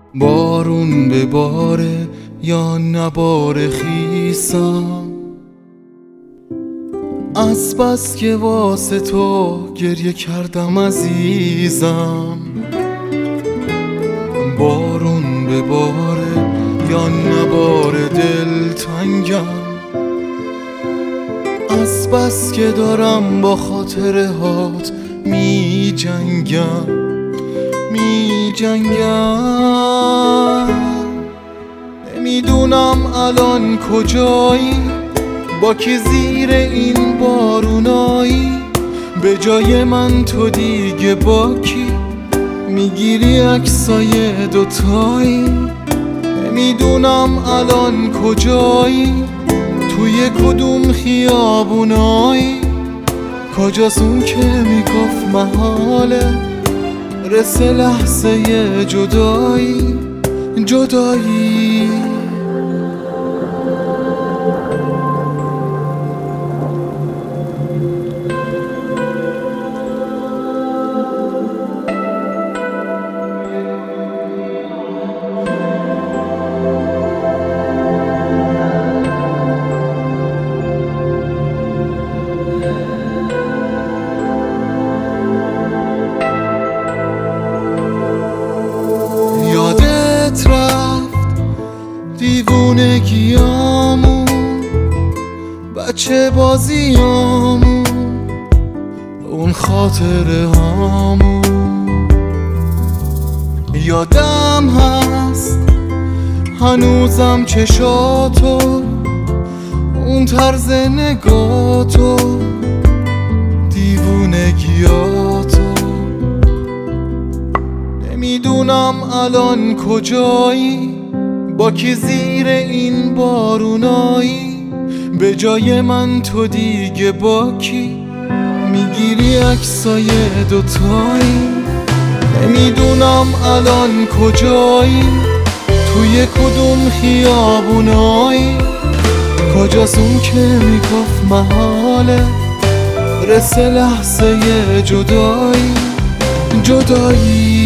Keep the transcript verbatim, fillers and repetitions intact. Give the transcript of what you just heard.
بارون بباره یا نباره خیسم، از بس که واسه تو گریه کردم عزیزم. بارون بباره یا نباره دلتنگم، از بس که دارم با خاطره هات می جنگم می جنگم. نمیدونم الان کجایی، با کی زیر این بارونایی، به جای من تو دیگه با کی میگیری عکسای دوتایی. نمیدونم الان کجایی، توی کدوم خیابونایی، کجاست اون که میگفت محاله رسه لحظه جدایی جدایی. یادت رفت دیوونگیامون، بچه بازیامون، اون خاطره هامون. یادم هست هنوزم چشاتو، اون طرز نگاتو، دیوونگیاتو. نمیدونم الان کجایی، با کی زیر این بارونایی، به جای من تو دیگه با کی میگیری عکسای دوتایی. نمیدونم الان کجایی، توی کدوم خیابونایی، کجاست اون که میگفت محاله رسه لحظه جدایی جدایی.